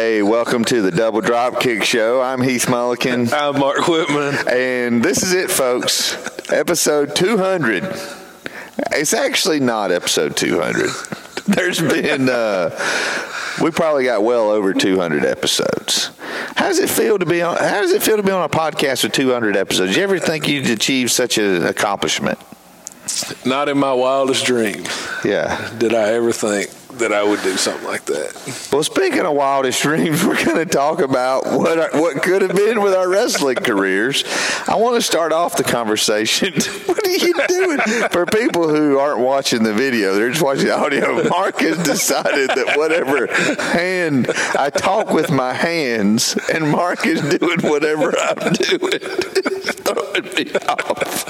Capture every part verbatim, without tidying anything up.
Hey, welcome to the Double Dropkick Show. I'm Heath Mulliken. I'm Mark Whitman. And this is it, folks. Episode two hundred. It's actually not episode two hundred. There's been, uh, we probably got well over two hundred episodes. How does it feel to be on, how does it feel to be on a podcast with two hundred episodes? Did you ever think you'd achieve such an accomplishment? Not in my wildest dreams. Yeah. Did I ever think that I would do something like that? Well, speaking of wildest dreams, we're going to talk about what our, what could have been with our wrestling careers. I want to start off the conversation. What are you doing? For people who aren't watching the video, they're just watching the audio. Mark has decided that whatever hand I talk with my hands, and Mark is doing whatever I'm doing. It's throwing me off.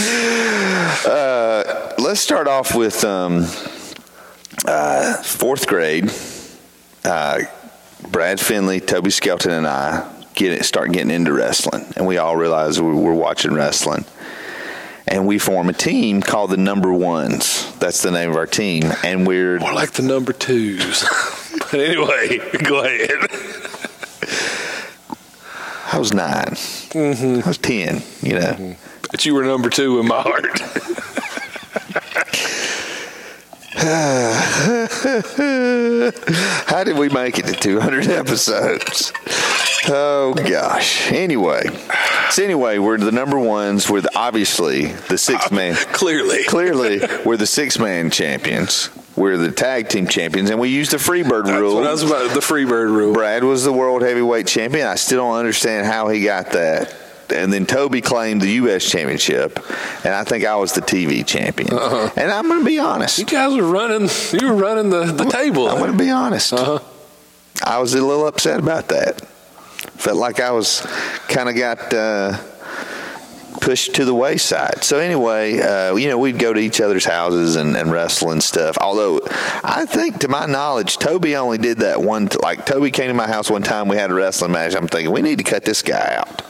Uh, let's start off with um, uh, fourth grade. Uh, Brad Finley, Toby Skelton, and I get it, start getting into wrestling, and we all realize we we're watching wrestling. And we form a team called the Number Ones. That's the name of our team, and we're more like the Number Twos. But anyway, go ahead. I was nine. Mm-hmm. I was ten. You know. Mm-hmm. But you were number two in my heart. How did we make it to two hundred episodes? Oh, gosh. Anyway. So anyway, we're the Number Ones. We're the, obviously the six-man. Uh, clearly. Clearly, we're the six-man champions. We're the tag team champions, and we use the Freebird rule. That's what I was about, the Freebird rule. Brad was the world heavyweight champion. I still don't understand how he got that. And then Toby claimed the U S championship, and I think I was the T V champion. Uh-huh. And I'm going to be honest. You guys were running. You were running the, the table. I'm going to be honest. Uh-huh. I was a little upset about that. Felt like I was kind of got uh, pushed to the wayside. So anyway, uh, you know, we'd go to each other's houses and, and wrestle and stuff. Although I think, to my knowledge, Toby only did that one. T- like Toby came to my house one time. We had a wrestling match. I'm thinking we need to cut this guy out.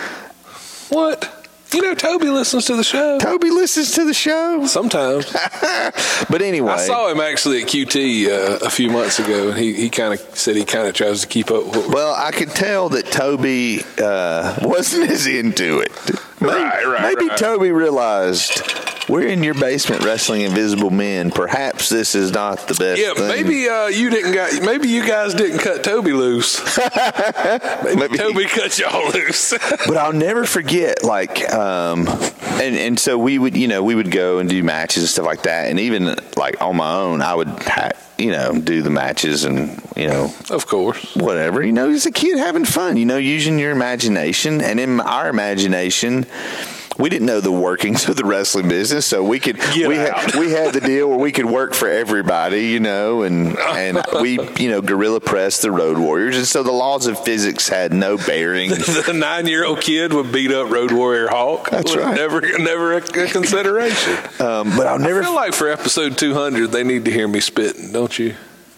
What? You know, Toby listens to the show. Toby listens to the show? Sometimes. But anyway. I saw him actually at Q T uh, a few months ago, and he, he kind of said he kind of tries to keep up with what we're... Well, I could tell that Toby uh, wasn't as into it. Maybe, right, right, Maybe right. Toby realized... We're in your basement wrestling Invisible Men. Perhaps this is not the best yeah, thing. maybe uh, you didn't got. Maybe you guys didn't cut Toby loose. maybe, maybe Toby cut y'all loose. But I'll never forget, like, um, and and so we would, you know, we would go and do matches and stuff like that, and even like on my own, I would, ha- you know, do the matches and you know, of course, whatever. You know, as a kid having fun, you know, using your imagination, and in our imagination. We didn't know the workings of the wrestling business, so we could Get we out. had we had the deal where we could work for everybody, you know, and and we you know guerrilla press the Road Warriors, and so the laws of physics had no bearing. The nine-year-old kid would beat up Road Warrior Hawk. That's right. Never, never a, a consideration. Um, but I'll never I feel like for episode two hundred, they need to hear me spitting, don't you?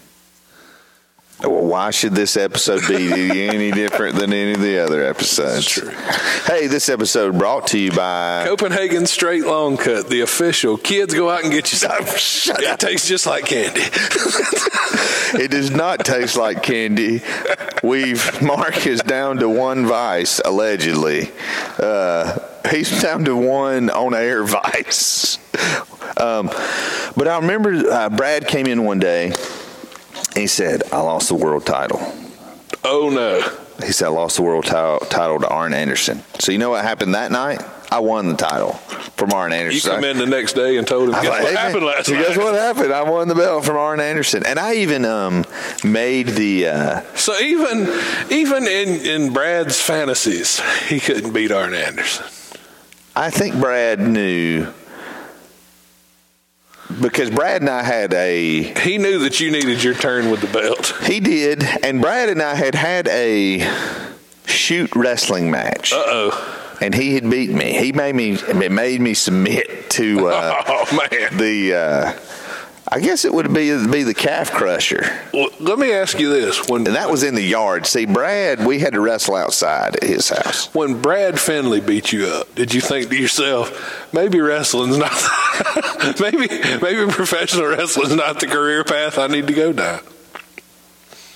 Well, why should this episode be any different than any of the other episodes? That's true. Hey, this episode brought to you by Copenhagen Straight Long Cut, the official. Kids, go out and get you some. Shut It up. tastes just like candy. It does not taste like candy. We've Mark is down to one vice, allegedly. Uh, he's down to one on-air vice. Um, but I remember uh, Brad came in one day. He said, I lost the world title. Oh, no. He said, I lost the world title, title to Arn Anderson. So you know what happened that night? I won the title from Arn You Anderson. come in the next day and told him, guess like, what hey, happened man, last so night? Guess what happened? I won the belt from Arn Anderson. And I even um, made the... Uh, So even even in, in Brad's fantasies, he couldn't beat Arn Anderson. I think Brad knew... Because Brad and I had a... He knew that you needed your turn with the belt. He did. And Brad and I had had a shoot wrestling match. Uh-oh. And he had beat me. He made me it made me submit to uh, oh, man. the... Uh, I guess it would be, be the calf crusher. Well, let me ask you this. When, And that was in the yard. See, Brad, we had to wrestle outside at his house. When Brad Finley beat you up, did you think to yourself, maybe wrestling's not, maybe maybe professional wrestling's not the career path I need to go down?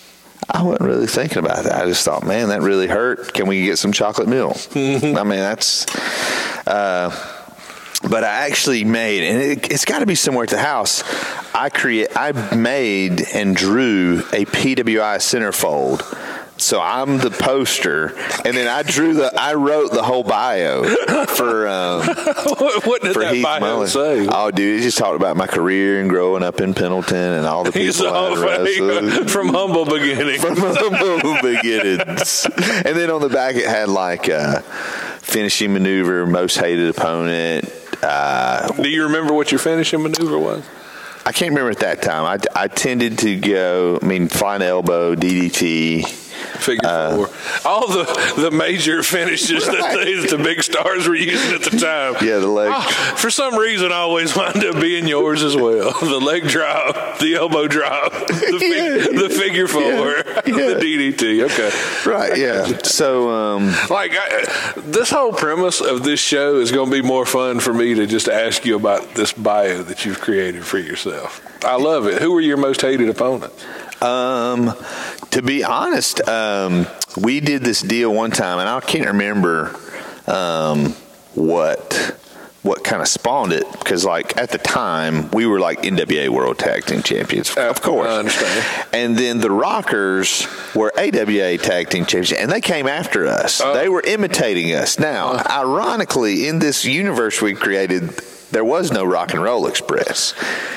I wasn't really thinking about that. I just thought, man, that really hurt. Can we get some chocolate milk? I mean, that's. Uh, but I actually made, and it, it's got to be somewhere at the house. I create. I made and drew a P W I centerfold. So I'm the poster, and then I drew the, I wrote the whole bio for um, what, what did for that Heath bio Mullen. say? Oh, dude, he just talked about my career and growing up in Pendleton and all the He's people I wrestled. from humble beginnings. From humble beginnings. And then on the back it had like uh, finishing maneuver, most hated opponent. Uh, Do you remember what your finishing maneuver was? I can't remember at that time. I, I tended to go, I mean, flying elbow, D D T. Figure uh, four. All the, the major finishes right. that they, the big stars were using at the time. Yeah, the leg. Oh, for some reason, I always wind up being yours as well. The leg drop, the elbow drop, the, fig, yeah. the figure four, yeah. Yeah. the D D T. Okay. Right, yeah. So, um, like, I, this whole premise of this show is going to be more fun for me to just ask you about this bio that you've created for yourself. I love it. Who were your most hated opponents? Um, to be honest, um, we did this deal one time, and I can't remember um, what what kind of spawned it, because like at the time we were like N W A World Tag Team Champions, of course. I understand. And then the Rockers were A W A Tag Team Champions, and they came after us. Uh, they were imitating us. Now, uh, ironically, in this universe we created, there was no Rock and Roll Express.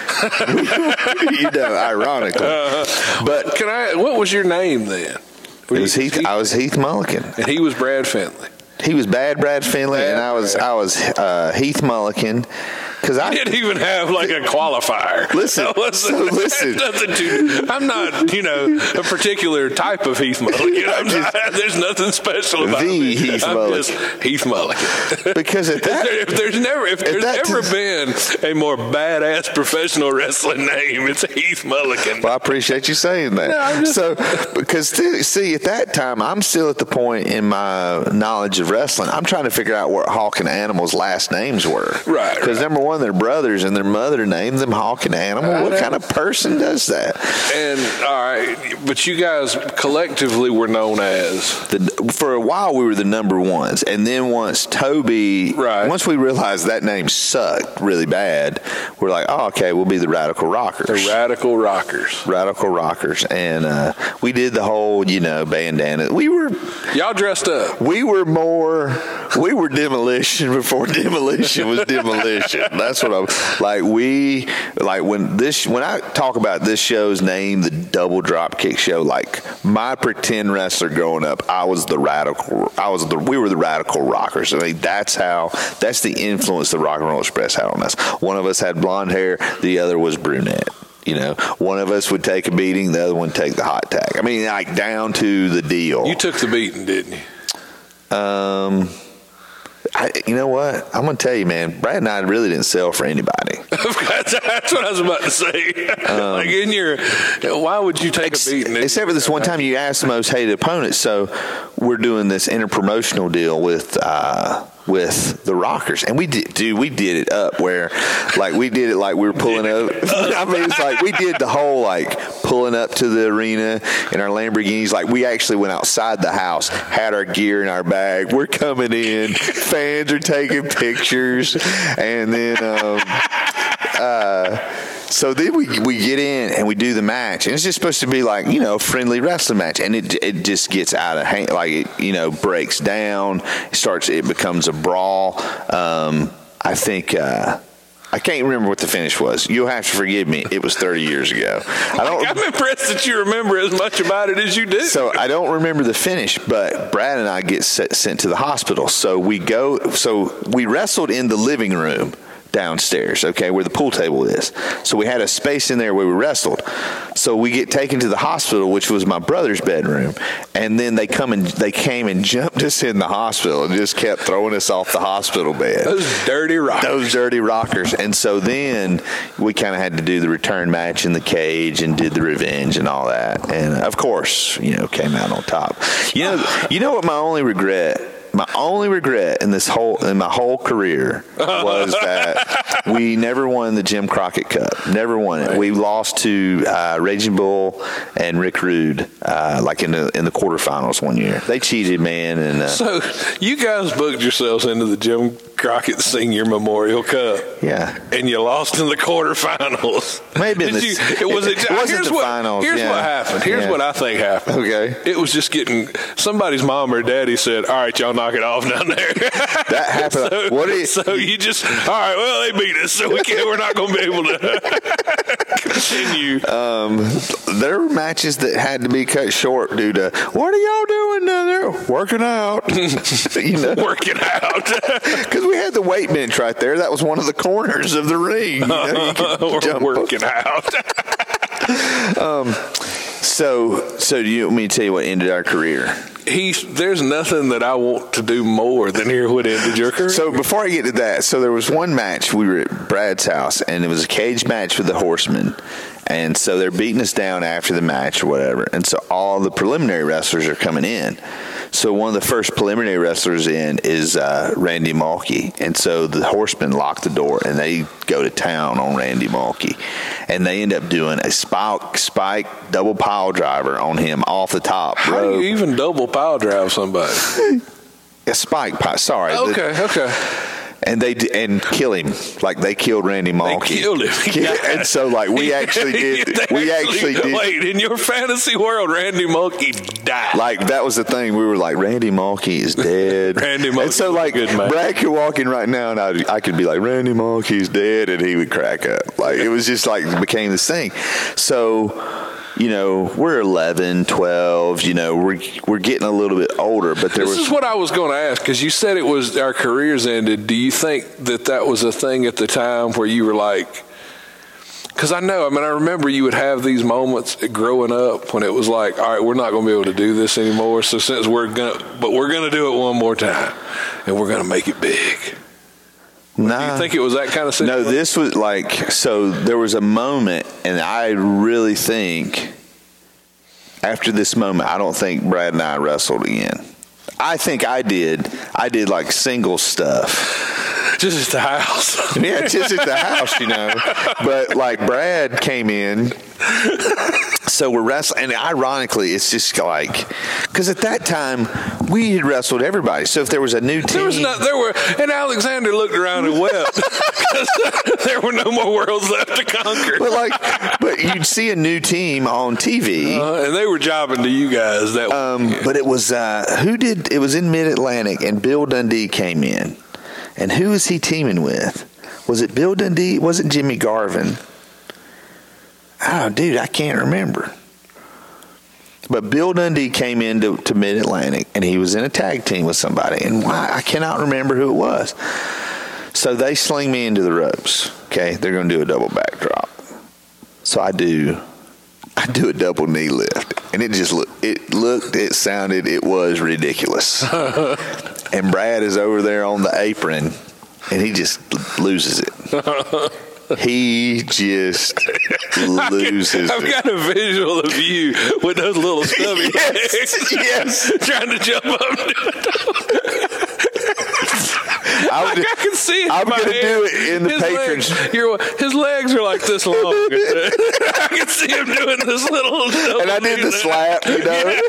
You know, ironically. Uh, but can I? What was your name then? It was Heath, Heath. I was Heath Mulliken, and he was Brad Finley. He was Bad Brad Finley, Bad and I was Brad. I was uh, Heath Mulliken. Because I didn't even have like a qualifier. Listen, so listen. Nothing to, I'm not, you know, a particular type of Heath Mulliken. I'm just, not, there's nothing special about the me. Heath I'm Mulliken. Just Heath Mulliken. Because at that, if, there, if there's never, if there's ever t- been a more badass professional wrestling name, it's Heath Mulliken. Well, I appreciate you saying that. No, just, so, because see, at that time, I'm still at the point in my knowledge of wrestling. I'm trying to figure out what Hawk and Animal's last names were. Right. Because right. number one, they're brothers, and their mother named them Hawk and Animal. I what know. kind of person does that? And all right, but you guys collectively were known as the, for a while we were the number ones, and then once Toby, right. once we realized that name sucked really bad, we're like, oh, okay, we'll be the Radical Rockers. The Radical Rockers. Radical Rockers, and uh, we did the whole, you know, bandana. We were y'all dressed up. We were more. We were Demolition before Demolition was Demolition. That's what I'm like. We like when this when I talk about this show's name, the Double Drop Kick Show. Like my pretend wrestler growing up, I was the Radical. I was the. We were the Radical Rockers. I mean, that's how. That's the influence the Rock and Roll Express had on us. One of us had blonde hair. The other was brunette. You know, one of us would take a beating, the other one would take the hot tag. I mean, like down to the deal. You took the beating, didn't you? Um. I, you know what? I'm going to tell you, man, Brad and I really didn't sell for anybody. That's what I was about to say. Um, like in your, why would you take ex- a beating? Except for this one time you asked the most hated opponent. So we're doing this interpromotional deal with uh, with the Rockers, and we did, dude, we did it up where, like, we did it like we were pulling up. I mean, it's like we did the whole like pulling up to the arena in our Lamborghinis. Like we actually went outside the house, had our gear in our bag. We're coming in. Fans are taking pictures, and then um, uh, so then we we get in and we do the match, and it's just supposed to be like, you know, friendly wrestling match, and it it just gets out of hand, like it, you know, breaks down, it starts, it becomes a brawl. Um, I think. Uh, I can't remember what the finish was. You'll have to forgive me. It was thirty years ago. I don't, I'm impressed that you remember as much about it as you do. So I don't remember the finish, but Brad and I get set, sent to the hospital. So we go. So we wrestled in the living room downstairs, okay, where the pool table is. So we had a space in there where we wrestled. So we get taken to the hospital, which was my brother's bedroom, and then they come and they came and jumped us in the hospital and just kept throwing us off the hospital bed. Those dirty rockers. Those dirty rockers. And so then we kind of had to do the return match in the cage and did the revenge and all that. And of course, you know, came out on top. You know, you know what my only regret My only regret in this whole in my whole career was that we never won the Jim Crockett Cup. Never won it. Right. We lost to uh, Raging Bull and Rick Rude, uh, like in the in the quarterfinals one year. They cheated, man. And uh, so you guys booked yourselves into the Jim Crockett Senior Memorial Cup. Yeah. And you lost in the quarterfinals. Maybe in the, you, it was it, it wasn't here's the what, finals. Here's yeah. what happened. Here's yeah. what I think happened. Okay. It was just getting somebody's mom or daddy said, "All right, y'all knock it off down there." That happened. so, what you, so you just all right? Well, they beat us, so we can't. We're not going to be able to continue. Um, there were matches that had to be cut short due to what are y'all doing down there? Working out. you know, working out because we had the weight bench right there. That was one of the corners of the ring. You know, you could We're jump working up. out. um, so, so do you want me to tell you what ended our career? He's, there's nothing that I want to do more than hear what ended your career. So before I get to that, so there was one match. We were at Brad's house, and it was a cage match with the Horsemen. And so they're beating us down after the match or whatever. And so all the preliminary wrestlers are coming in. So one of the first preliminary wrestlers in is uh, Randy Mulkey. And so the Horsemen lock the door, and they go to town on Randy Mulkey. And they end up doing a spike, spike double pile driver on him off the top How rope. do you even double pile drive somebody? A spike pile, sorry. Okay, the, okay. And they and kill him like they killed Randy Mulkey. They killed him. Yeah. And so like we actually did. we actually, actually did. Wait, in your fantasy world, Randy Mulkey died. Like that was the thing. We were like, Randy Mulkey is dead. Randy Mulkey. And so like good, man. Brad could walk in right now, and I I could be like, Randy Mulkey's dead, and he would crack up. Like it was just like became this thing. So. You know, we're eleven, twelve, you know, we're we're getting a little bit older, but there this was... This is what I was going to ask, because you said it was our careers ended. Do you think that that was a thing at the time where you were like... Because I know, I mean, I remember you would have these moments growing up when it was like, all right, we're not going to be able to do this anymore, so since we're going to... But we're going to do it one more time, and we're going to make it big. Nah. Do you think it was that kind of situation? No, this was like, so there was a moment, and I really think after this moment, I don't think Brad and I wrestled again. I think I did. I did like single stuff. Just at the house. Yeah, just at the house, you know. But like Brad came in. So we're wrestling, and ironically, it's just like, because at that time, we had wrestled everybody. So if there was a new team. There was not, there were, and Alexander looked around and wept because there were no more worlds left to conquer. But like, but you'd see a new team on T V. Uh, and they were jobbing to you guys. That um, But it was, uh, who did, it was in Mid-Atlantic, and Bill Dundee came in. And who was he teaming with? Was it Bill Dundee? Was it Jimmy Garvin? Oh, dude, I can't remember. But Bill Dundee came into to Mid-Atlantic, and he was in a tag team with somebody. And why I cannot remember who it was. So they sling me into the ropes. Okay, they're going to do a double backdrop. So I do, I do a double knee lift, and it just looked, it looked, it sounded, it was ridiculous. And Brad is over there on the apron, and he just loses it. He just loses I've it. got a visual of you with those little stubby Yes, legs. yes. Trying to jump up. I, would, I can see it. I'm going to do it in the his patrons. Legs, your, his legs are like this long. I can see him doing this little. And I did the slap, you know.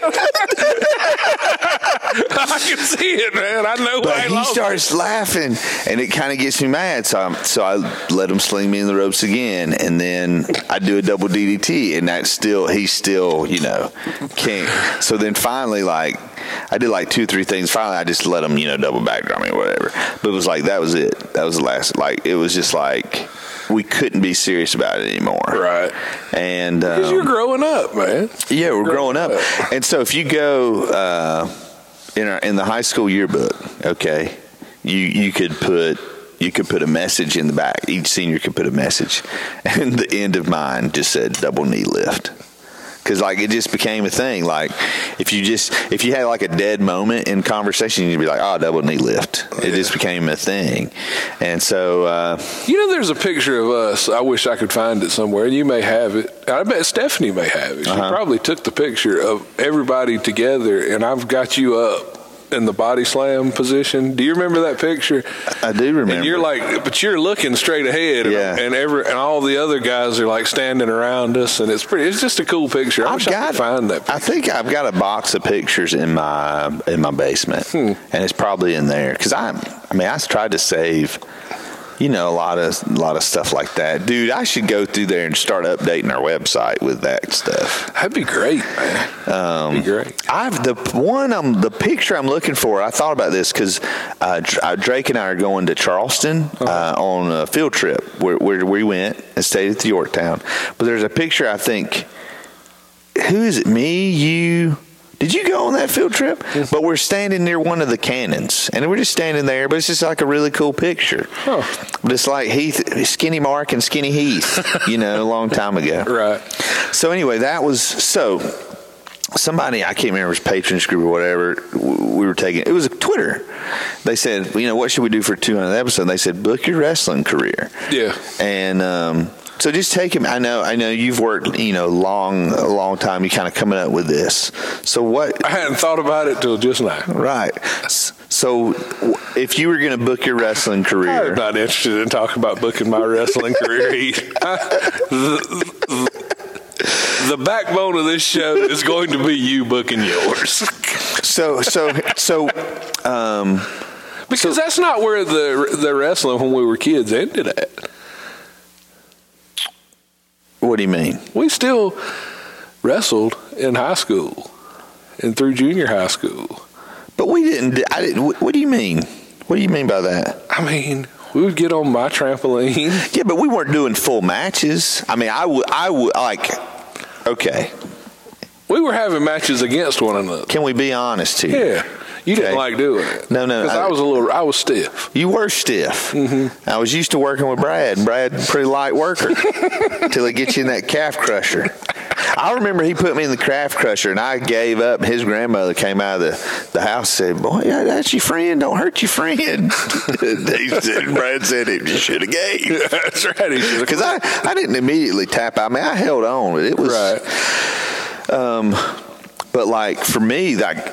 I can see it, man. I know But why he lost. starts laughing, and it kind of gets me mad. So, I'm, so I let him sling me in the ropes again, and then I do a double D D T, and that's still he's still you know can't. So then finally, like I did like two, three things. Finally, I just let him you know double backdrop me or whatever. But it was like that was it. That was the last. Like it was just like we couldn't be serious about it anymore. Right. And Because um, you're growing up, man. Yeah, we're growing, growing up. up. And so if you go uh, in our, in the high school yearbook, okay, you you could put you could put a message in the back. Each senior could put a message, and the end of mine just said double knee lift. Because like it just became a thing. Like if you just if you had like a dead moment in conversation, you'd be like, "Oh, double knee lift." It yeah. just became a thing, and so uh, you know, there's a picture of us. I wish I could find it somewhere. You may have it. I bet Stephanie may have it. She uh-huh. probably took the picture of everybody together, and I've got you up in the body slam position. Do you remember that picture? I do remember. And you're like, but you're looking straight ahead, yeah. and, and every and all the other guys are like standing around us, and it's pretty. It's just a cool picture. I I've wish got, I could find that picture. I think I've got a box of pictures in my in my basement, hmm. and it's probably in there because I, I mean, I tried to save. You know, a lot of a lot of stuff like that. Dude, I should go through there and start updating our website with that stuff. That'd be great, man. Um, That'd be great. I've the one I'm the picture I'm looking for. I thought about this because uh, Drake and I are going to Charleston uh, on a field trip where, where we went and stayed at the Yorktown. But there's a picture. I think, who is it? Me, you. Did you go on that field trip? Yes. But we're standing near one of the cannons, and we're just standing there, but it's just like a really cool picture. Huh. But it's like Heath, Skinny Mark and Skinny Heath, you know, a long time ago. Right. So anyway, that was, so somebody, I can't remember, it was Patrons Group or whatever, we were taking, it was Twitter. They said, you know, what should we do for two hundredth episode? And they said, book your wrestling career. Yeah. And, um, so just take him. I know. I know you've worked, you know, long, a long time. You kind of coming up with this. So what? I hadn't thought about it till just now. Right. So if you were going to book your wrestling career, I'm not interested in talking about booking my wrestling career. the, the, the backbone of this show is going to be you booking yours. so so so. Um, because so, that's not where the the wrestling when we were kids ended at. What do you mean? We still wrestled in high school and through junior high school. But we didn't. I didn't. What do you mean? What do you mean by that? I mean, we would get on my trampoline. Yeah, but we weren't doing full matches. I mean, I would. I would like. Okay. We were having matches against one another. Can we be honest here? Yeah. You okay. didn't like doing it. No, no. Because I, I was a little, I was stiff. You were stiff. Mm-hmm. I was used to working with Brad. Brad's a pretty light worker until he gets you in that calf crusher. I remember he put me in the calf crusher, and I gave up. His grandmother came out of the, the house and said, boy, that's your friend. Don't hurt your friend. He said, Brad said it. You should have gave. Yeah, that's right. Because I, I didn't immediately tap out. I mean, I held on. But it was. Right. Um, but, like, for me, like...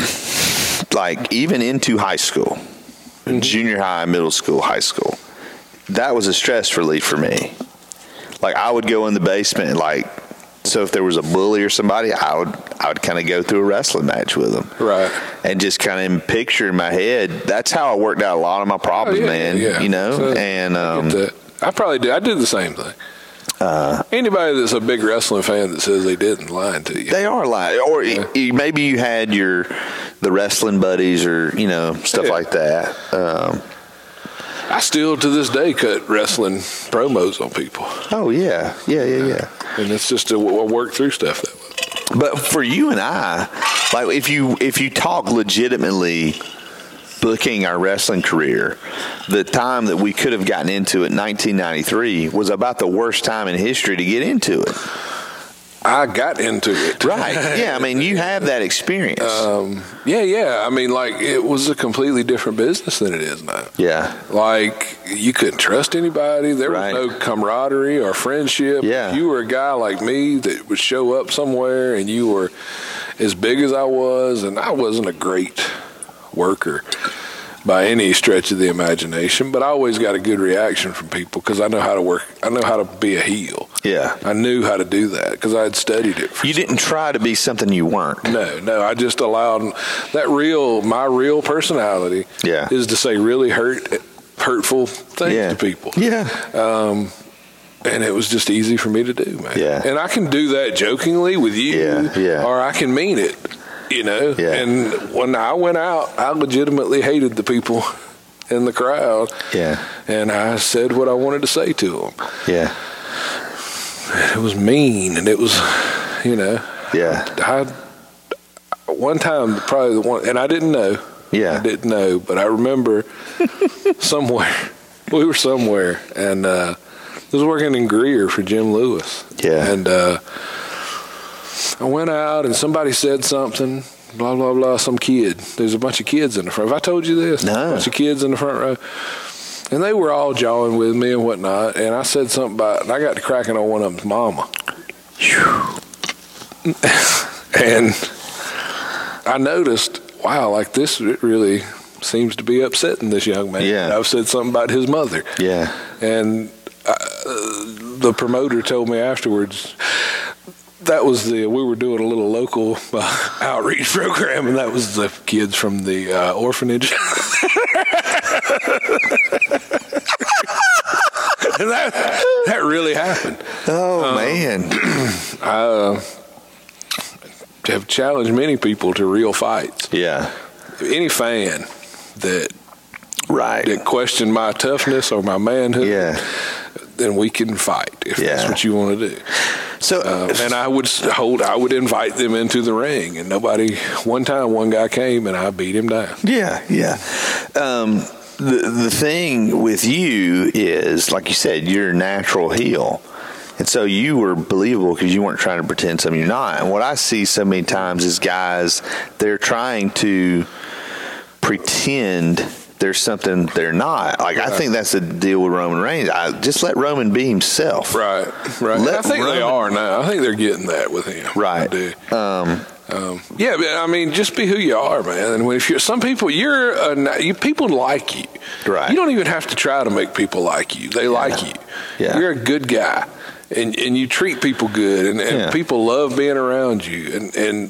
like even into high school, mm-hmm. junior high, middle school, high school, that was a stress relief for me. Like I would go in the basement and like, so if there was a bully or somebody, I would I would kind of go through a wrestling match with them. Right. And just kind of picture in my head, that's how I worked out a lot of my problems, oh, yeah, man, yeah. you know? So, and um, I, I probably did. I did the same thing. Uh, Anybody that's a big wrestling fan that says they didn't lying to you. They are lying. Or yeah. e- maybe you had your the wrestling buddies or, you know, stuff yeah. like that. Um, I still, to this day, cut wrestling promos on people. Oh, yeah. Yeah, yeah, yeah. And it's just a, a work through stuff that way. But for you and I, like if you if you talk legitimately booking our wrestling career, the time that we could have gotten into it, nineteen ninety-three, was about the worst time in history to get into it. I got into it. Right. Yeah, I mean, you have that experience. Um, yeah, yeah. I mean, like, it was a completely different business than it is now. Yeah. Like, you couldn't trust anybody. There right. was no camaraderie or friendship. Yeah. If you were a guy like me that would show up somewhere and you were as big as I was, and I wasn't a great worker by any stretch of the imagination, but I always got a good reaction from people because I know how to work. I know how to be a heel. Yeah. I knew how to do that because I had studied it. For you didn't try to be something you weren't. No, no. I just allowed that real, my real personality yeah. is to say really hurt, hurtful things yeah. to people. Yeah. Um, and it was just easy for me to do, man. Yeah. And I can do that jokingly with you, yeah. Yeah. or I can mean it. You know, yeah. and when I went out, I legitimately hated the people in the crowd. Yeah. And I said what I wanted to say to them. Yeah. It was mean, and it was, you know. Yeah. I, one time, probably the one, and I didn't know. Yeah. I didn't know, but I remember somewhere, we were somewhere, and uh, I was working in Greer for Jim Lewis. Yeah. And, uh, I went out and somebody said something, blah, blah, blah, some kid. There's a bunch of kids in the front. Have I told you this? No. A bunch of kids in the front row. And they were all jawing with me and whatnot. And I said something about, and I got to cracking on one of them's mama. And I noticed wow, like this really seems to be upsetting this young man. Yeah. I've said something about his mother. Yeah. And uh, the promoter told me afterwards, that was the, we were doing a little local uh, outreach program, and that was the kids from the uh, orphanage. And that, that really happened. Oh, um, man. I uh, have challenged many people to real fights. Yeah. Any fan that right that question my toughness or my manhood, yeah. then we can fight if yeah. that's what you want to do. So, um, and I would hold, I would invite them into the ring, and nobody. One time, one guy came and I beat him down. Yeah, yeah. Um, the the thing with you is, like you said, you're a natural heel. And so you were believable because you weren't trying to pretend something you're not. And what I see so many times is guys, they're trying to pretend there's something they're not. Like, right. I think that's the deal with Roman Reigns. I, just let Roman be himself. Right, right. I think Roman, they are now. I think they're getting that with him. Right. I do. Um, um, yeah, but I mean, just be who you are, man. And if you're some people, you're a, you people like you. Right. You don't even have to try to make people like you. They yeah. like you. Yeah. You're a good guy. And and you treat people good, and, and yeah. people love being around you, and, and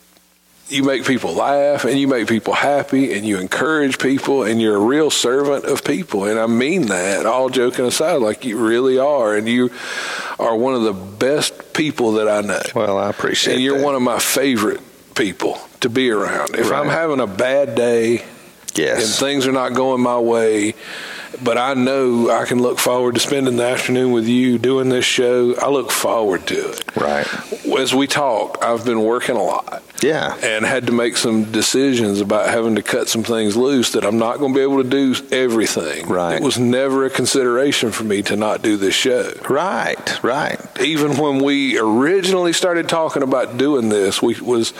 you make people laugh, and you make people happy, and you encourage people, and you're a real servant of people. And I mean that, all joking aside, like you really are, and you are one of the best people that I know. Well, I appreciate it. And you're that. one of my favorite people to be around. If right. I'm having a bad day, yes. and things are not going my way, but I know I can look forward to spending the afternoon with you doing this show. I look forward to it. Right. As we talk, I've been working a lot. Yeah. And had to make some decisions about having to cut some things loose that I'm not going to be able to do everything. Right. It was never a consideration for me to not do this show. Right, right. Even when we originally started talking about doing this, we was...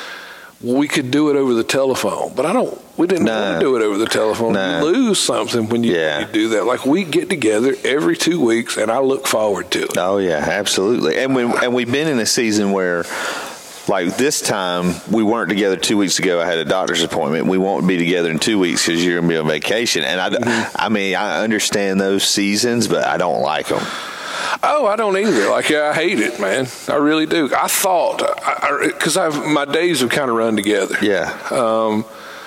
we could do it over the telephone, but I don't, we didn't no. want to do it over the telephone. No. You lose something when you, yeah. you do that. Like, we get together every two weeks, and I look forward to it. Oh, yeah, absolutely. And, we, and we've been in a season where, like this time, we weren't together two weeks ago. I had a doctor's appointment. We won't be together in two weeks because you're going to be on vacation. And I, mm-hmm. I mean, I understand those seasons, but I don't like them. Oh, I don't either. Like, I hate it, man. I really do. I thought, because I've my days have kind of run together. Yeah. Um,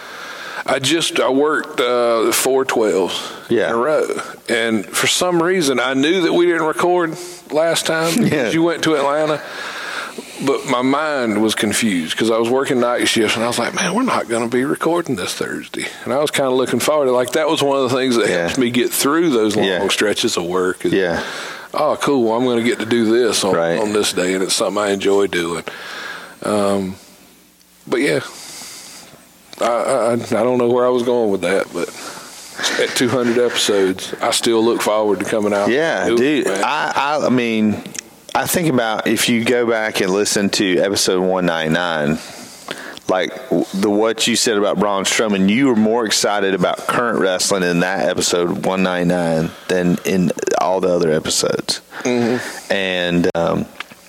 I just, I worked uh, four twelves yeah. in a row. And for some reason, I knew that we didn't record last time because yeah. you went to Atlanta. But my mind was confused because I was working night shifts, and I was like, man, we're not going to be recording this Thursday. And I was kind of looking forward to, like, that was one of the things that yeah. helped me get through those long yeah. stretches of work. Is, yeah. oh, cool, well, I'm going to get to do this on, right. on this day, and it's something I enjoy doing. Um, but, yeah, I, I, I don't know where I was going with that, but at two hundred episodes, I still look forward to coming out. Yeah, dude, it, I, I, I mean, I think about if you go back and listen to episode one ninety-nine, like the what you said about Braun Strowman, you were more excited about current wrestling in that episode one ninety-nine than in all the other episodes. Mm-hmm. And, um,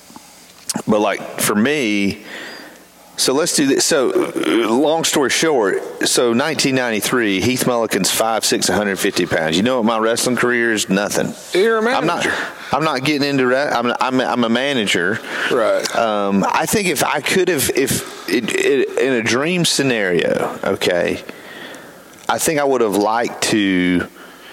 but like for me, so let's do this. So long story short, so nineteen ninety-three, Heath Mulligan's five six, one hundred fifty pounds. You know what my wrestling career is? Nothing. You're a manager. I'm not, I'm not getting into that. I'm, I'm, I'm a manager. Right. Um, I think if I could have, if it, it, in a dream scenario, okay, I think I would have liked to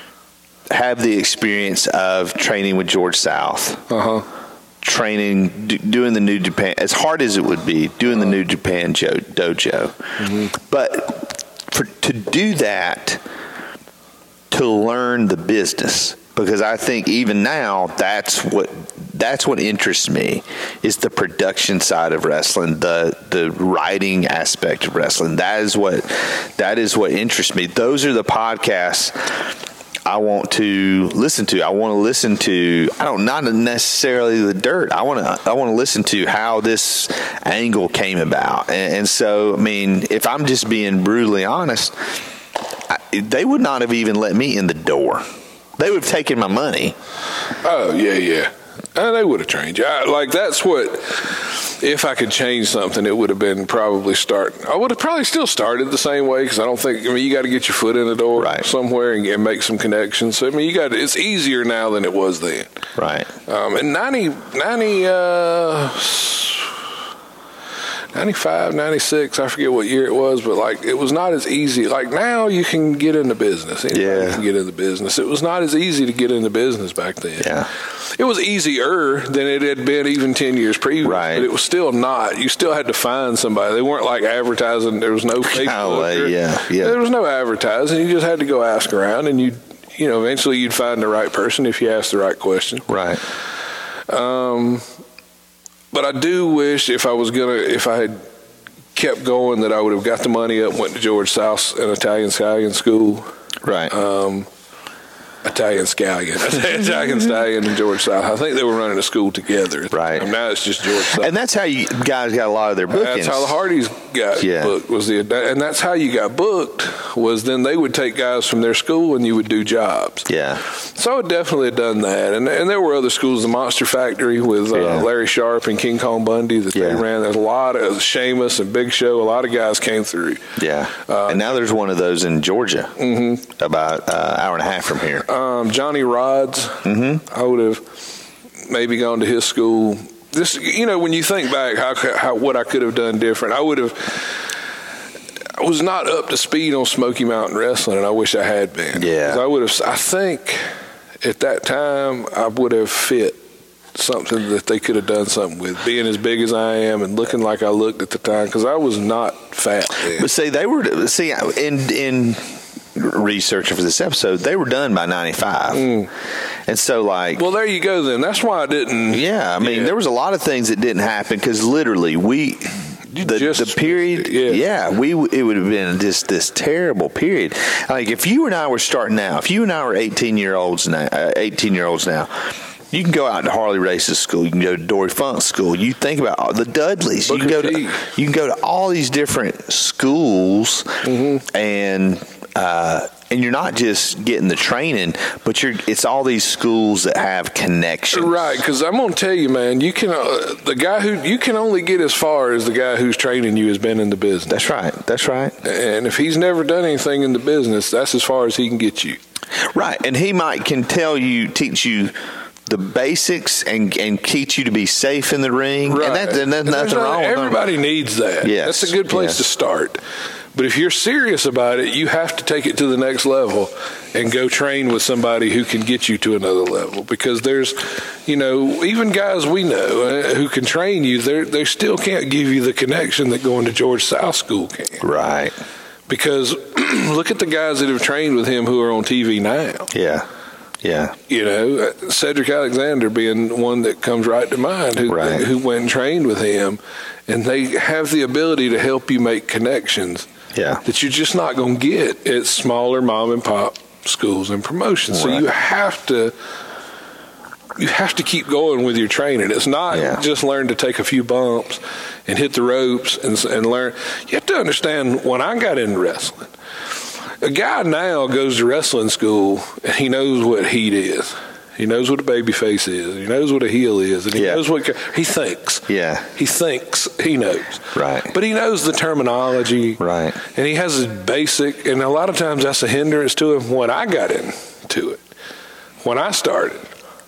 have the experience of training with George South. Uh-huh. Training, do, doing the New Japan, as hard as it would be, doing the New Japan jo, dojo. Mm-hmm. But for, to do that, to learn the business, because I think even now that's what that's what interests me, is the production side of wrestling, the the writing aspect of wrestling. That is what that is what interests me. Those are the podcasts I want to listen to. I want to listen to, I don't, not necessarily the dirt. I want to, I want to listen to how this angle came about. And, and so, I mean, if I'm just being brutally honest, I, they would not have even let me in the door. They would have taken my money. Oh, yeah, yeah. And they would have trained you. I, like, that's what, if I could change something, it would have been probably start. I would have probably still started the same way because I don't think. I mean, you got to get your foot in the door right. somewhere and, and make some connections. So I mean, you got. It's easier now than it was then. Right. Um, and ninety, ninety, uh, ninety-five, ninety-six, I forget what year it was, but like it was not as easy. Like now you can get into business. Anybody yeah. can get into business. It was not as easy to get into business back then. Yeah. It was easier than it had been even ten years previous, right. but it was still not. You still had to find somebody. They weren't like advertising. There was no Facebook. Way, yeah, yeah. There was no advertising. You just had to go ask around, and you, you know, eventually you'd find the right person if you asked the right question. Right. Um, but I do wish if I was gonna, if I had kept going, that I would have got the money up, went to George South, an Italian Scallion school. Right. Um, Italian Scallion. Italian Stallion and George South. I think they were running a school together. Right. And now it's just George South. And that's how you guys got a lot of their bookings. That's how the Hardys got yeah. booked. Was the and that's how you got booked. Was then they would take guys from their school and you would do jobs. Yeah. So I would definitely have done that. And and there were other schools, the Monster Factory with uh, yeah. Larry Sharp and King Kong Bundy that yeah. they ran. There's a lot of Sheamus and Big Show. A lot of guys came through. Yeah. Uh, and now there's one of those in Georgia, mm-hmm. about an uh, hour and a half from here. Um, Johnny Rods. Mm-hmm. I would have maybe gone to his school. This, you know, when you think back, how, how what I could have done different, I would have. I was not up to speed on Smoky Mountain Wrestling, and I wish I had been. Yeah, I would have. I think at that time I would have fit something that they could have done something with, being as big as I am and looking like I looked at the time, because I was not fat then. But see, they were see in in. researching for this episode, they were done by ninety-five. Mm. And so like, well, there you go then. That's why I didn't. Yeah. I mean, yeah. there was a lot of things that didn't happen because literally we, the, the period, yeah. yeah, we, it would have been just this terrible period. Like if you and I were starting now, if you and I were eighteen year olds now, uh, eighteen year olds now, you can go out to Harley Race's school. You can go to Dory Funk's school. You think about all the Dudleys. Booker you can go T. to you can go to all these different schools, mm-hmm. and uh, and you're not just getting the training, but you're it's all these schools that have connections. Right? Because I'm gonna tell you, man, you can uh, the guy who you can only get as far as the guy who's training you has been in the business. That's right. That's right. And if he's never done anything in the business, that's as far as he can get you. Right. And he might can tell you, teach you the basics and and teach you to be safe in the ring. Right. And, that, and there's nothing not, wrong with everybody them. needs that. Yes. That's a good place yes. to start. But if you're serious about it, you have to take it to the next level and go train with somebody who can get you to another level. Because there's, you know, even guys we know uh, who can train you, they they still can't give you the connection that going to George South School can. Right. Because look at the guys that have trained with him who are on T V now. Yeah. Yeah. You know, Cedric Alexander being one that comes right to mind, who, right. who went and trained with him. And they have the ability to help you make connections. Yeah. That you're just not going to get at smaller mom and pop schools and promotions. Right. So you have to you have to keep going with your training. It's not yeah. just learn to take a few bumps and hit the ropes and, and learn. You have to understand, when I got into wrestling, a guy now goes to wrestling school and he knows what heat is. He knows what a baby face is. He knows what a heel is. And he yeah. knows what he thinks. Yeah. He thinks he knows. Right. But he knows the terminology. Right. And he has a basic, and a lot of times that's a hindrance to him. When I got into it, when I started,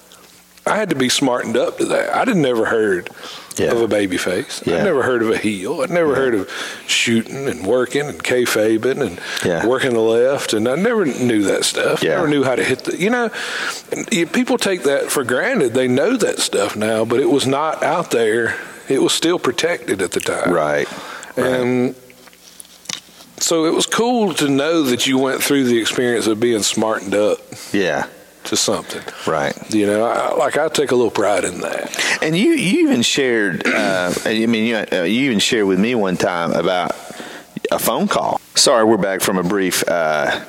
I had to be smartened up to that. I'd never heard yeah. of a baby face. Yeah. I'd never heard of a heel. I'd never yeah. heard of shooting and working and kayfabing and yeah. working the left. And I never knew that stuff. Yeah. Never knew how to hit the, you know, people take that for granted. They know that stuff now, but it was not out there. It was still protected at the time. Right. And right. so it was cool to know that you went through the experience of being smartened up. Yeah. To something. Right. You know, I, like I take a little pride in that. And you, you even shared, uh, I mean, you, uh, you even shared with me one time about a phone call. Sorry, we're back from a brief uh,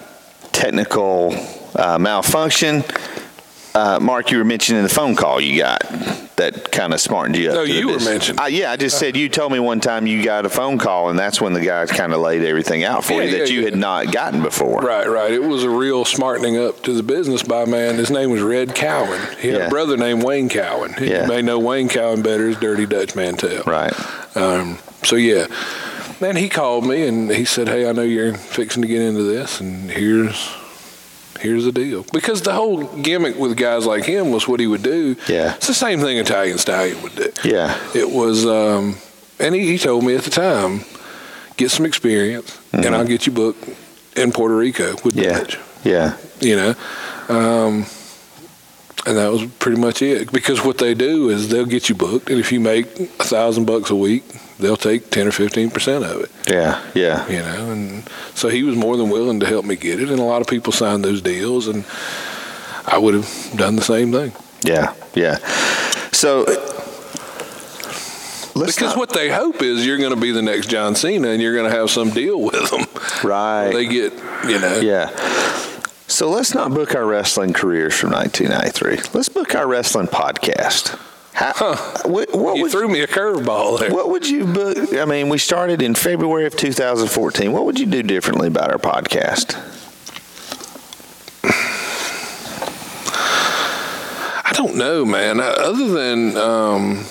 technical uh, malfunction. Uh, Mark, you were mentioning the phone call you got that kind of smartened you up. No, to the you were business. mentioning. Uh, yeah, I just said you told me one time you got a phone call, and that's when the guy kind of laid everything out for Yeah, you that yeah, you yeah. had not gotten before. Right, right. It was a real smartening up to the business by a man. His name was Red Cowan. He had Yeah. a brother named Wayne Cowan. Yeah. You may know Wayne Cowan better as Dirty Dutch Mantel. Right. Um, so, yeah. Then he called me and he said, hey, I know you're fixing to get into this, and here's here's the deal. Because the whole gimmick with guys like him was what he would do. Yeah. It's the same thing Italian Stallion would do. Yeah. It was, um, and he, he told me at the time, get some experience, mm-hmm. and I'll get you booked in Puerto Rico with Yeah. Dutch. Yeah. You know, um, and that was pretty much it. Because what they do is they'll get you booked, and if you make a thousand bucks a week, they'll take ten or fifteen percent of it. Yeah. Yeah. You know, and so he was more than willing to help me get it, and a lot of people signed those deals, and I would have done the same thing. Yeah. Yeah. So. Let's Because not, what they hope is you're going to be the next John Cena, and you're going to have some deal with them. right. They get, you know. Yeah. So let's not book our wrestling careers from nineteen ninety-three. Let's book our wrestling podcast. How, Huh. What, what You would, threw me a curveball there. what would you book? I mean, we started in February of two thousand fourteen. What would you do differently about our podcast? I don't know, man. Uh, Other than, um,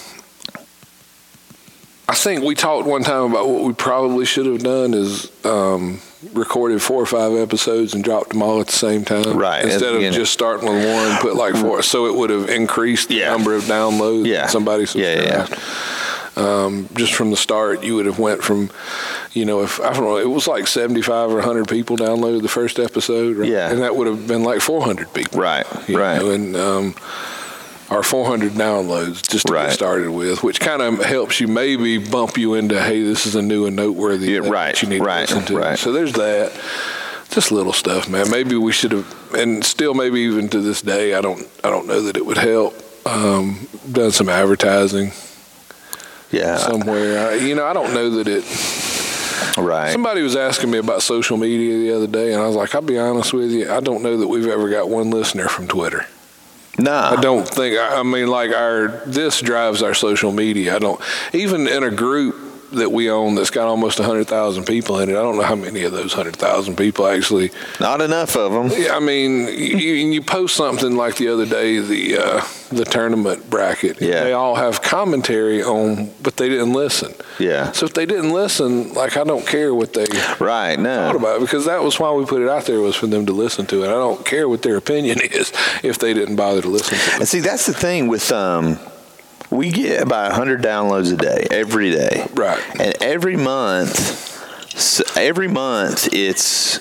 I think we talked one time about what we probably should have done is um, recorded four or five episodes and dropped them all at the same time. Right. Instead of You know. just starting with one, put like four. So it would have increased the Yeah. number of downloads. Yeah. And somebody Yeah, subscribed. Um, just from the start, you would have went from, you know, if I don't know, it was like seventy-five or one hundred people downloaded the first episode, right? Yeah. And that would have been like four hundred people. Right. you Right. know, and um, our four hundred downloads just to Right. get started with, which kind of helps you maybe bump you into, hey, this is a new and noteworthy Yeah, thing right, that you need right, to listen to. right. So there's that. Just little stuff, man. Maybe we should have, and still maybe even to this day, I don't, I don't know that it would help. Um, done some advertising Yeah. somewhere. I, you know, I don't know that it. Right. Somebody was asking me about social media the other day, and I was like, I'll be honest with you, I don't know that we've ever got one listener from Twitter. Nah. I don't think, I mean, like our, this drives our social media. I don't, even in a group that we own that's got almost one hundred thousand people in it, I don't know how many of those one hundred thousand people actually. Not enough of them. Yeah, I mean, you, you post something like the other day, the uh, the tournament bracket. Yeah. They all have commentary on, but they didn't listen. Yeah. So if they didn't listen, like, I don't care what they Right. No. thought about it, because that was why we put it out there, was for them to listen to it. I don't care what their opinion is if they didn't bother to listen to And it. see, that's the thing with um, we get about one hundred downloads a day, every day. Right. And every month, so every month it's,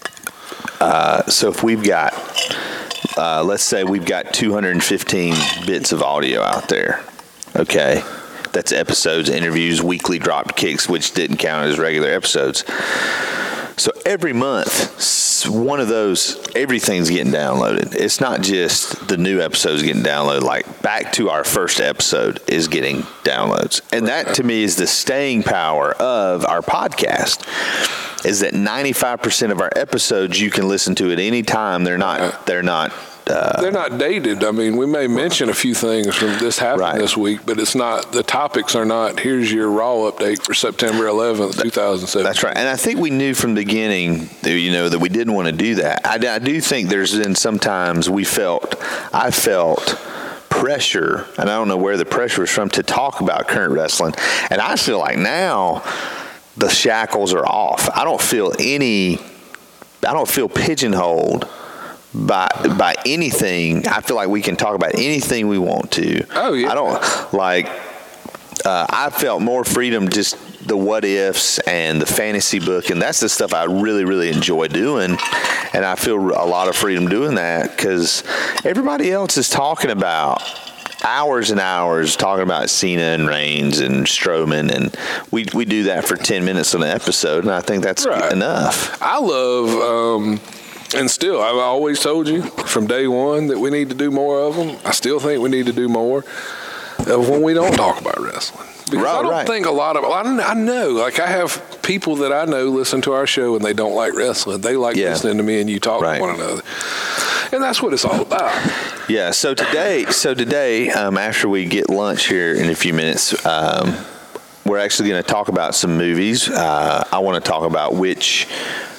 uh, so if we've got, uh, let's say we've got two hundred fifteen bits of audio out there, okay? That's episodes, interviews, weekly dropped kicks, which didn't count as regular episodes. So every month, s- one of those, everything's getting downloaded. It's not just the new episodes getting downloaded. Like, back to our first episode is getting downloads. And that, to me, is the staying power of our podcast, is that ninety-five percent of our episodes you can listen to at any time. They're not, they're not, uh, They're not dated. I mean, we may mention a few things from this happened Right. this week, but it's not, the topics are not, here's your Raw update for September eleventh, two thousand seven. That's right. And I think we knew from the beginning, you know, that we didn't want to do that. I, I do think there's been sometimes we felt, I felt pressure, and I don't know where the pressure was from, to talk about current wrestling. And I feel like now the shackles are off. I don't feel any, I don't feel pigeonholed by by anything. I feel like we can talk about anything we want to. Oh, yeah. I don't, like, uh, I felt more freedom, just the what ifs and the fantasy book, and that's the stuff I really, really enjoy doing. And I feel a lot of freedom doing that, because everybody else is talking about hours and hours talking about Cena and Reigns and Strowman, and we we do that for ten minutes on an episode, and I think that's Right. enough. I love, um, and still, I've always told you from day one that we need to do more of them. I still think we need to do more of when we don't talk about wrestling. Because Right, I don't right. think a lot of, I, don't, I know, like I have people that I know listen to our show and they don't like wrestling. They like Yeah. listening to me and you talk Right. to one another. And that's what it's all about. Yeah. So today, so today, um, after we get lunch here in a few minutes, um, we're actually going to talk about some movies. Uh, I want to talk about which.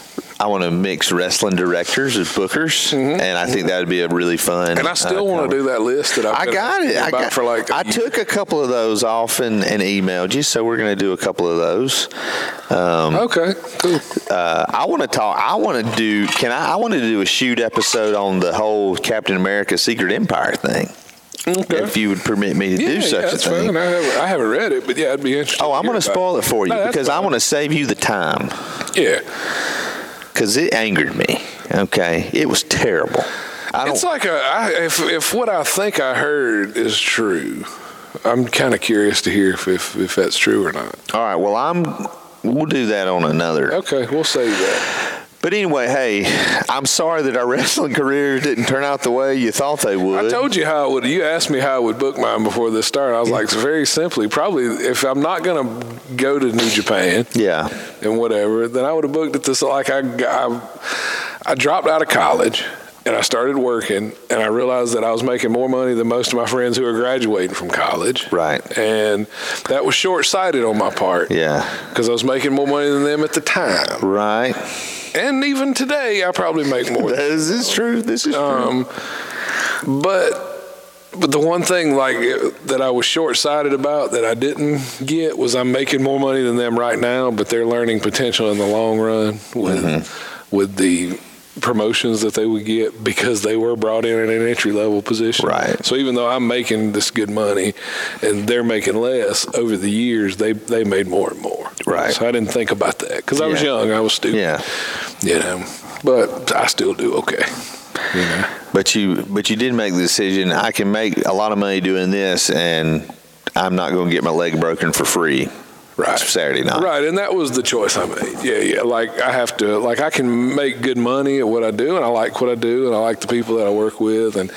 I want to mix wrestling directors as bookers, mm-hmm. and I think that would be a really fun. And I still uh, want to do that list that I've I got it. I got for like. I took a couple of those off and, and emailed you, so we're going to do a couple of those. Um, okay, cool. Uh, I want to talk. I want to do. Can I? I want to do a shoot episode on the whole Captain America: Secret Empire thing. Okay. If you would permit me to yeah, do such yeah, a that's thing. Fine. I haven't, I haven't read it, but yeah, I'd be interested. Oh, I'm going to spoil it for you no, because I want to save you the time. Yeah. Because it angered me. Okay, it was terrible. I don't, it's like a, I, if if what I think I heard is true, I'm kind of curious to hear if, if if that's true or not. All right. Well, I'm. We'll do that on another. Okay, we'll save that. But anyway, hey, I'm sorry that our wrestling career didn't turn out the way you thought they would. I told you how I would. You asked me how I would book mine before this started. I was yeah. like, very simply, probably if I'm not going to go to New Japan, yeah, and whatever, then I would have booked it this. Like I, I, I dropped out of college and I started working, and I realized that I was making more money than most of my friends who were graduating from college. Right, and that was short-sighted on my part. Yeah, because I was making more money than them at the time. Right. And even today, I probably make more. This is true. This is um, true. But, but the one thing like that I was short-sighted about that I didn't get was I'm making more money than them right now, but their learning potential in the long run with mm-hmm. with the promotions that they would get because they were brought in at an entry-level position. Right. So even though I'm making this good money and they're making less, over the years they they made more and more. Right. So I didn't think about that because I was yeah. young. I was stupid. Yeah. You know, but I still do okay. You know. But you but you did make the decision. I can make a lot of money doing this, and I'm not going to get my leg broken for free. Right. Saturday night. Right, and that was the choice I made. Yeah, yeah. Like I have to, like I can make good money at what I do, and I like what I do, and I like the people that I work with. And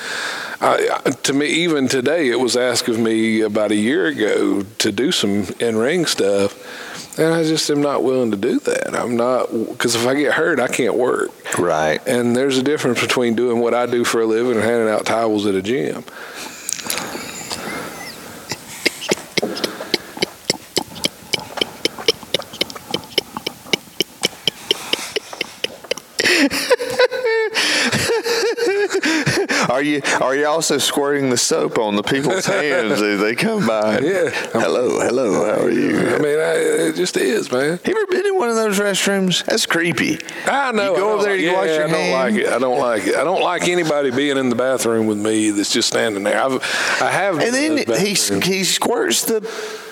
I, to me, even today, it was asked of me about a year ago to do some in-ring stuff, and I just am not willing to do that. I'm not, because if I get hurt, I can't work. Right. And there's a difference between doing what I do for a living and handing out towels at a gym. Are you are you also squirting the soap on the people's hands as they come by? Yeah. Hello, hello. How are you? I mean, I, it just is, man. Have you ever been in one of those restrooms? That's creepy. I know. You go over there to yeah, wash your I don't hands. like it. I don't like it. I don't like anybody being in the bathroom with me that's just standing there. I've, I have. And then he he squirts the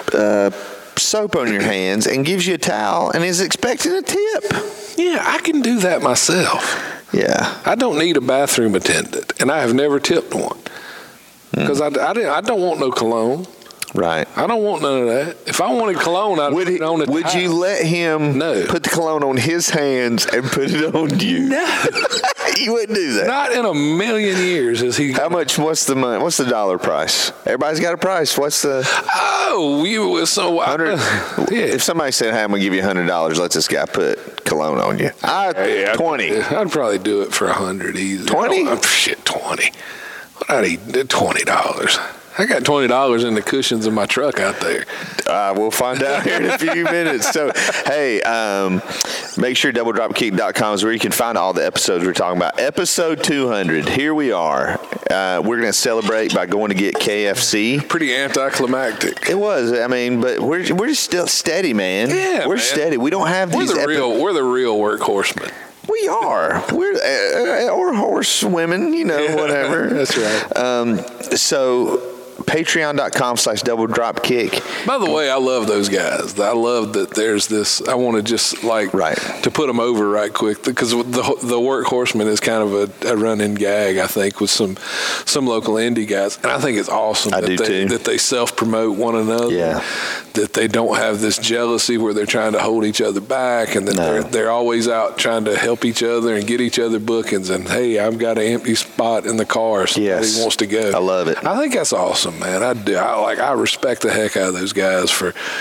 uh, soap on your hands and gives you a towel and is expecting a tip. Yeah, I can do that myself. Yeah. I don't need a bathroom attendant, and I have never tipped one because mm. I, I, I don't want no cologne. Right. I don't want none of that. If I wanted cologne, I'd would put it on a Would towel. you let him no. put the cologne on his hands and put it on you? No. You wouldn't do that. Not in a million years is he. How much, what's the money? What's the dollar price? Everybody's got a price. What's the? Oh, you so I, yeah. If somebody said, hey, I'm going to give you one hundred dollars, let this guy put cologne on you. I, yeah, twenty. I'd, I'd probably do it for one hundred easy. twenty? Oh, shit, twenty. What I'd eat twenty dollars. I got twenty dollars in the cushions of my truck out there. Uh, we'll find out here in a few minutes. So, hey, um, make sure double drop kick dot com is where you can find all the episodes we're talking about. Episode two hundred, here we are. Uh, we're going to celebrate by going to get K F C. Pretty anticlimactic. It was. I mean, but we're we're still steady, man. Yeah, We're man. steady. We don't have we're these. The epi- real, we're the real workhorsemen. We are. We're uh, or horse women, you know, yeah, whatever. That's right. Um, so. Patreon dot com slash double drop kick. By the way, I love those guys. I love that there's this. I want to just like right. to put them over right quick because the the workhorseman is kind of a, a running gag. I think with some some local indie guys, and I think it's awesome I that do they too. that they self promote one another. Yeah. That they don't have this jealousy where they're trying to hold each other back, and that no. they're they're always out trying to help each other and get each other bookings. And hey, I've got an empty spot in the car. Somebody yes. wants to go. I love it. I think that's awesome, man. I do. I like. I respect the heck out of those guys for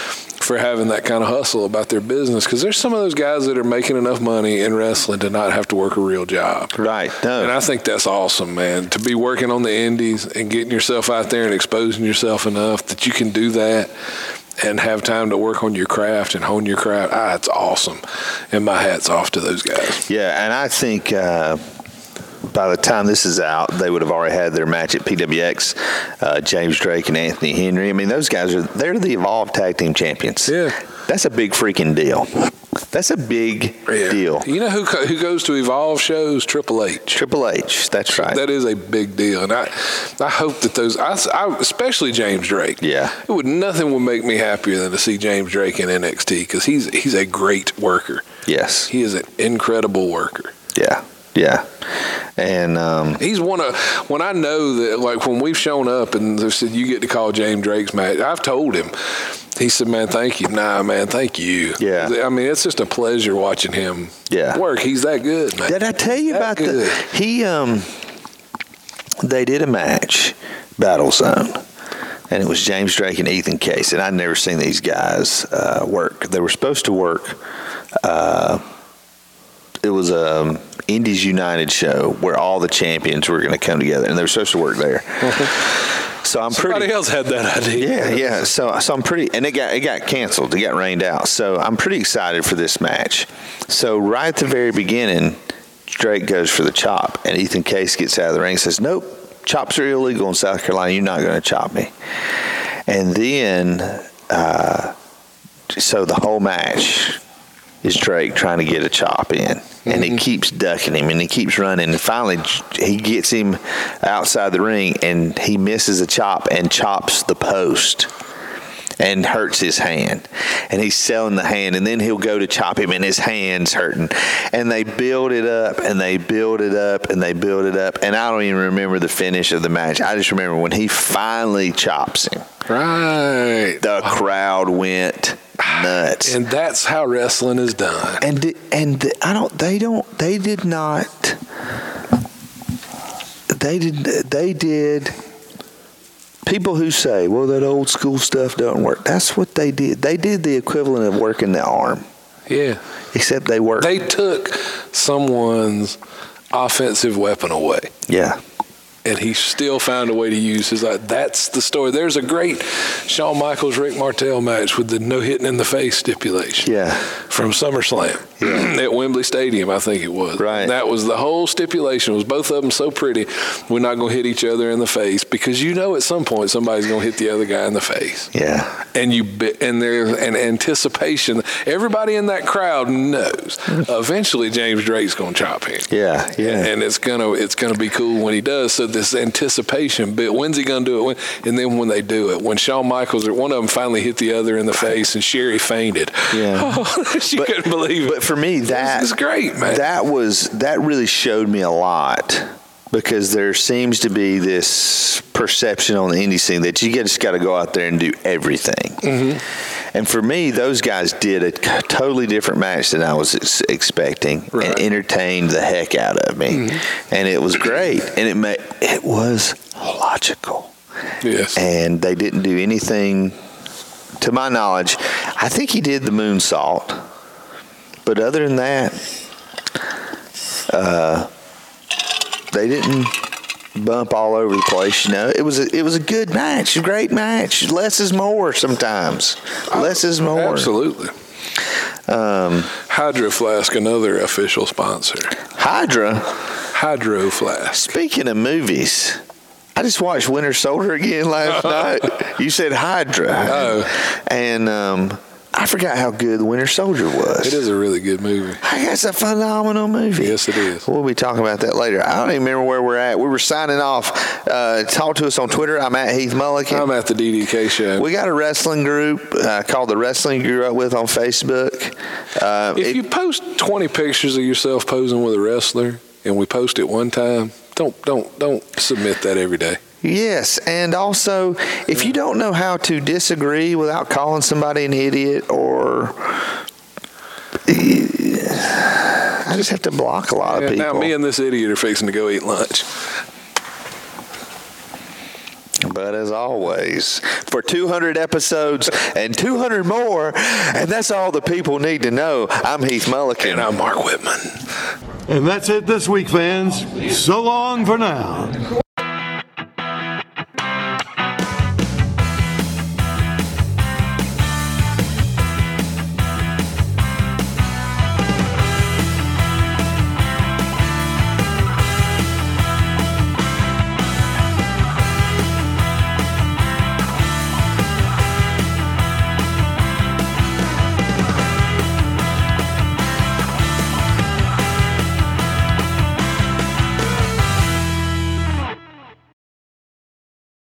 for having that kind of hustle about their business, because there's some of those guys that are making enough money in wrestling to not have to work a real job. Right. No. And I think that's awesome, man, to be working on the indies and getting yourself out there and exposing yourself enough that you can do that and have time to work on your craft and hone your craft. Ah, it's awesome. And my hat's off to those guys. Yeah, and I think uh, by the time this is out, they would have already had their match at P W X, uh, James Drake and Anthony Henry. I mean, those guys are, they're the Evolve Tag Team Champions. Yeah. That's a big freaking deal. That's a big yeah. deal. You know who who goes to Evolve shows? Triple H. Triple H, that's right. That is a big deal, and I, I hope that those, I, I, especially James Drake. Yeah. It would nothing would make me happier than to see James Drake in N X T, because he's he's a great worker. Yes. He is an incredible worker. Yeah. Yeah. And um, he's one of, when I know that, like when we've shown up and they said, you get to call James Drake's match, I've told him. He said, man, thank you. Nah, man, thank you. Yeah. I mean, it's just a pleasure watching him yeah. work. He's that good, man. Did I tell you that about good. the, he, um, they did a match, Battle Zone, and it was James Drake and Ethan Case, and I'd never seen these guys uh, work. They were supposed to work, uh, it was a um, Indies United show where all the champions were going to come together, and they were supposed to work there. So I'm Somebody pretty. else had that idea. Yeah, yeah. So, so I'm pretty, and it got it got canceled. It got rained out. So I'm pretty excited for this match. So right at the very beginning, Drake goes for the chop, and Ethan Case gets out of the ring and says, "Nope, chops are illegal in South Carolina. You're not going to chop me." And then, uh, so the whole match is Drake trying to get a chop in. And he keeps ducking him, and he keeps running. And finally, he gets him outside the ring, and he misses a chop and chops the post and hurts his hand. And he's selling the hand, and then he'll go to chop him, and his hand's hurting. And they build it up, and they build it up, and they build it up. And I don't even remember the finish of the match. I just remember when he finally chops him. Right. The crowd went nuts. And that's how wrestling is done. And and I don't. They don't. They did not. They did. They did. People who say, "Well, that old school stuff doesn't work." That's what they did. They did the equivalent of working the arm. Yeah. Except they worked. They took someone's offensive weapon away. Yeah. And he still found a way to use his. Uh, that's the story. There's a great Shawn Michaels Rick Martel match with the no hitting in the face stipulation. Yeah. From SummerSlam yeah. at Wembley Stadium, I think it was. Right. That was the whole stipulation. It was both of them so pretty. We're not going to hit each other in the face, because you know at some point somebody's going to hit the other guy in the face. Yeah. And you and there's an anticipation. Everybody in that crowd knows eventually James Drake's going to chop him. Yeah. Yeah. And, and it's gonna it's gonna be cool when he does. So this anticipation bit, when's he going to do it? When, and then when they do it, when Shawn Michaels, or one of them finally hit the other in the face and Sherry fainted. Yeah. Oh, she but, couldn't believe it. But for me, that is great, man. That was, that really showed me a lot, because there seems to be this perception on the indie scene that you just got to go out there and do everything. Mm-hmm. And for me, those guys did a totally different match than I was ex- expecting, right. and entertained the heck out of me. Mm-hmm. And it was great, and it made, it was logical. Yes. And they didn't do anything, to my knowledge. I think he did the moonsault, but other than that, uh, they didn't bump all over the place. You know, it was a, it was a good match, a great match. Less is more sometimes. Less is more. Absolutely. Um, Hydro Flask, another official sponsor. Hydra. Hydro Flask. Speaking of movies, I just watched Winter Soldier again last night. You said Hydra. Oh. And um, I forgot how good Winter Soldier was. It is a really good movie. I guess a phenomenal movie. Yes, it is. We'll be talking about that later. I don't even remember where we're at. We were signing off. Uh, talk to us on Twitter. I'm at Heath Mullican. I'm at the D D K Show. We got a wrestling group uh, called The Wrestling You Grew Up With on Facebook. Uh, if it, you post twenty pictures of yourself posing with a wrestler, and we post it one time, don't don't don't submit that every day. Yes, and also, if you don't know how to disagree without calling somebody an idiot, or I just have to block a lot yeah, of people. Now me and this idiot are fixing to go eat lunch. But But as always, for two hundred episodes and two hundred more, and that's all the people need to know, I'm Heath Mulliken. And I'm Mark Whitman. And that's it this week, fans. So long for now.